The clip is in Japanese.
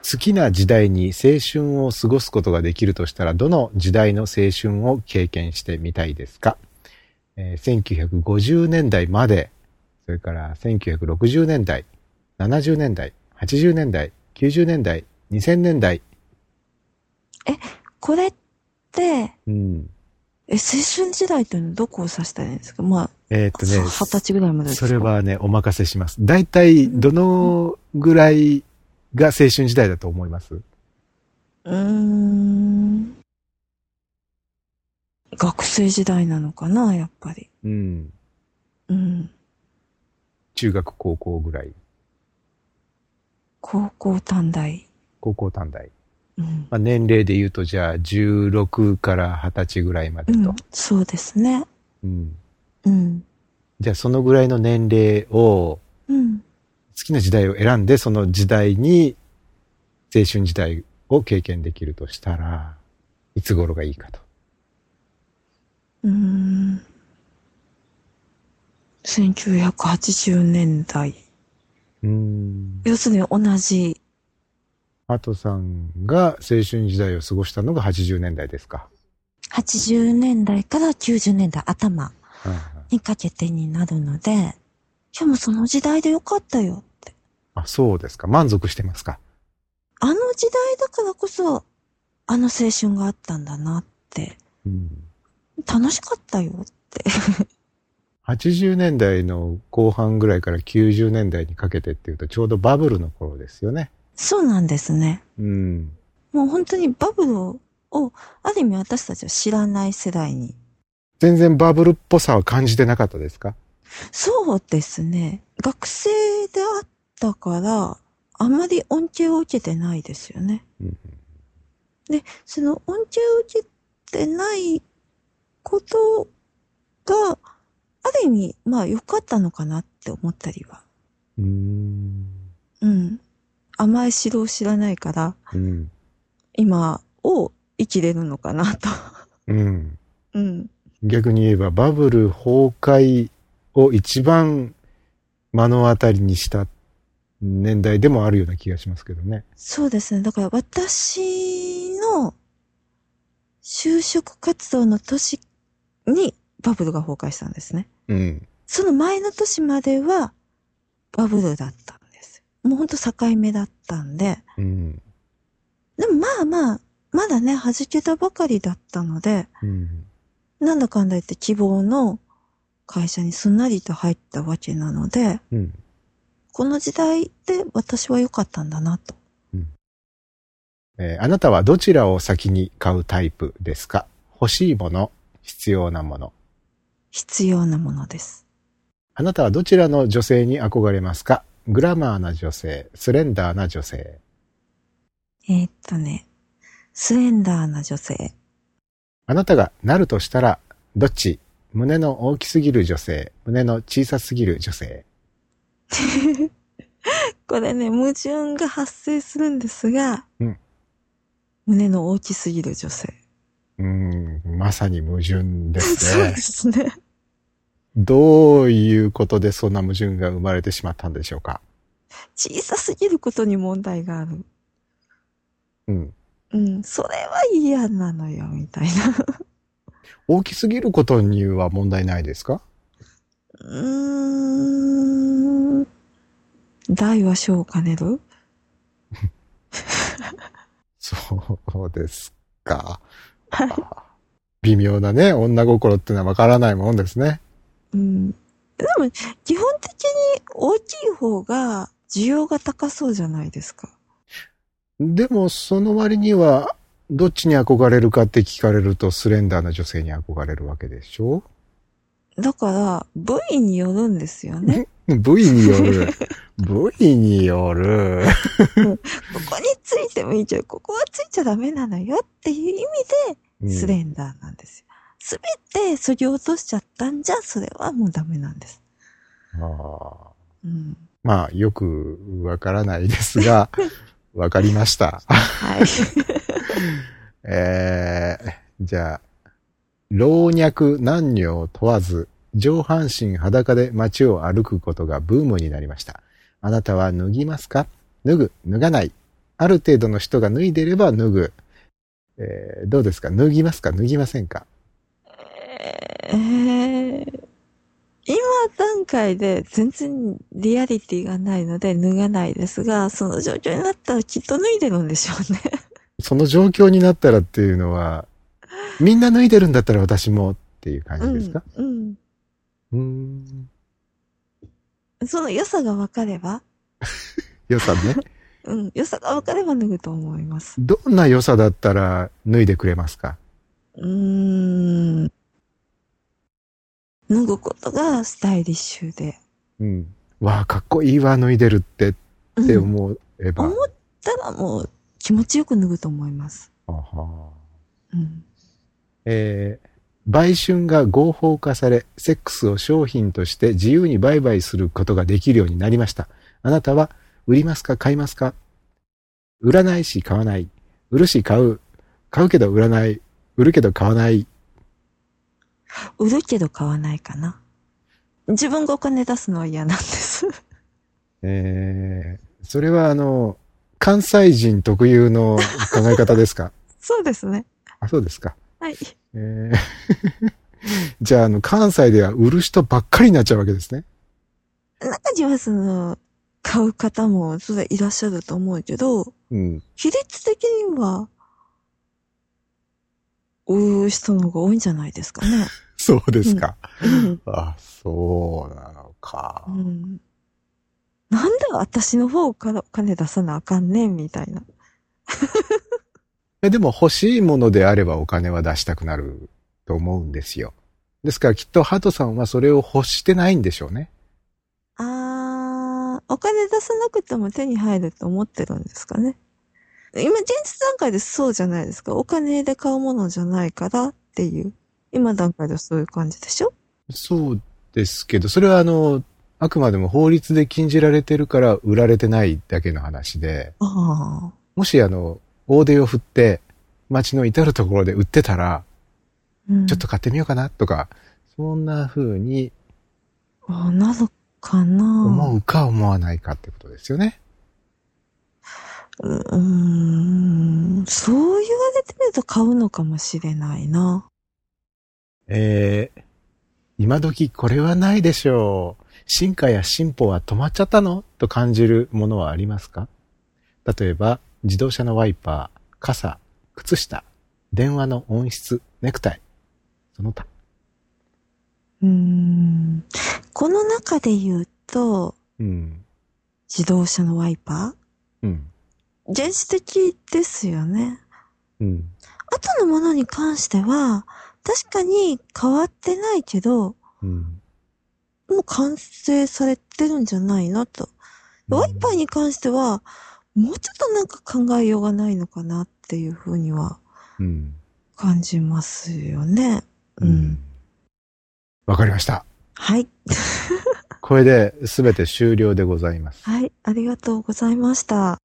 好きな時代に青春を過ごすことができるとしたら、どの時代の青春を経験してみたいですか？1950年代まで、それから1960年代、70年代、80年代、90年代、2000年代。 これって、 うん。 青春時代ってのどこを指したらいいんですか？まあ、20歳ぐらいまでですか？ それはね、お任せします。だいたいどのぐらいが青春時代だと思います？ 学生時代なのかな、やっぱり。 うん。中学、高校ぐらい。 高校短大。 高校短大。まあ、年齢で言うと、じゃあ、16から20歳ぐらいまでと。 そうですね。 じゃあ、そのぐらいの年齢を、好きな時代を選んで、その時代に、青春時代を経験できるとしたら、いつ頃がいいかと。 1980年代。要するに同じ。 ハトさんが青春時代を過ごしたのが80年代ですか ？80年代から90年代頭にかけてになるので、いやもうその時代でよかったよって。 あ、そうですか。満足してますか？ あの時代だからこそ、あの青春があったんだなって。楽しかったよって。 80年代の後半ぐらいから90年代にかけてっていうとちょうどバブルの頃ですよね。 そうなんですね。もう本当にバブルを、ある意味私たちは知らない世代に。 全然バブルっぽさは感じてなかったですか？ そうですね。学生であったから、あまり恩恵を受けてないですよね。で、その恩恵を受けてないことが、ある意味、まあ良かったのかなって思ったりは。甘い城を知らないから、今を生きれるのかなと。 逆に言えばバブル崩壊を一番目の当たりにした年代でもあるような気がしますけどね。 そうですね。だから私の就職活動の年にバブルが崩壊したんですね。その前の年まではバブルだったんです。もうほんと境目だったんで。でもまだね、弾けたばかりだったので、なんだかんだ言って希望の会社にすんなりと入ったわけなので、この時代で私は良かったんだなと。 あなたはどちらを先に買うタイプですか？欲しいもの、必要なもの。 必要なものです。 あなたはどちらの女性に憧れますか？グラマーな女性、スレンダーな女性。 スレンダーな女性。 あなたがなるとしたら、どっち？胸の大きすぎる女性、胸の小さすぎる女性。 これね、矛盾が発生するんですが、胸の大きすぎる女性。 まさに矛盾ですね。そうですね。 どういうことでそんな矛盾が生まれてしまったんでしょうか？ 小さすぎることに問題がある。それは嫌なのよ、みたいな。 大きすぎることには問題ないですか？ 大は小を兼ねる？ そうですか。微妙なね、女心ってのはわからないもんですね。 でも、基本的に大きい方が需要が高そうじゃないですか。 でも、その割には、どっちに憧れるかって聞かれると、スレンダーな女性に憧れるわけでしょ？ だから、部位によるんですよね。 部位による。部位による。 ここについてもいいけど、ここはついちゃダメなのよっていう意味で、スレンダーなんですよ。すべて削ぎ落としちゃったんじゃ、それはもうダメなんです。 まあ、よくわからないですが、わかりました。 はい。 じゃあ、老若男女問わず、上半身裸で街を歩くことがブームになりました。あなたは脱ぎますか？脱ぐ、脱がない。 ある程度の人が脱いでれば脱ぐ。どうですか？脱ぎますか？脱ぎませんか？ 今段階で全然リアリティがないので脱がないですが、その状況になったらきっと脱いでるんでしょうね。 その状況になったらっていうのは、みんな脱いでるんだったら私もっていう感じですか？ その良さが分かれば良さね。 良さが分かれば脱ぐと思います。 どんな良さだったら脱いでくれますか？ 脱ぐことがスタイリッシュで。 わあ、かっこいいわ、脱いでるって思えば。 思ったらもう気持ちよく脱ぐと思います。 売春が合法化され、セックスを商品として自由に売買することができるようになりました。あなたは売りますか買いますか？売らないし買わない。売るし買う。買うけど売らない。売るけど買わない。 売るけど買わないかな。自分がお金出すのは嫌なんです。 それは関西人特有の考え方ですか？ そうですね。 あ、そうですか。 はい。 じゃあ、関西では売る人ばっかりになっちゃうわけですね。 中には買う方もそれいらっしゃると思うけど、比率的には、売る人の方が多いんじゃないですかね。 そうですか。あ、そうなのか。 なんで私の方からお金出さなあかんねんみたいな。 でも欲しいものであればお金は出したくなると思うんですよ。ですからきっとハトさんはそれを欲してないんでしょうね。 お金出さなくても手に入ると思ってるんですかね。今現実段階でそうじゃないですか。お金で買うものじゃないからっていう。今段階ではそういう感じでしょ？そうですけど、それはあくまでも法律で禁じられてるから売られてないだけの話で。もし大手を振って街の至るところで売ってたら、ちょっと買ってみようかなとか、そんな風になるかな。 思うか思わないかってことですよね。 そう言われてみると買うのかもしれないな。 今時これはないでしょう。進化や進歩は止まっちゃったのと感じるものはありますか？例えば、自動車のワイパー、傘、靴下、電話の音質、ネクタイ、その他。 この中で言うと、自動車のワイパー、原始的ですよね。後のものに関しては、確かに変わってないけど、もう完成されてるんじゃないのと。ワイパーに関しては、もうちょっとなんか考えようがないのかなっていうふうには、感じますよね。 わかりました。 はい。 これで全て終了でございます。 はい、ありがとうございました。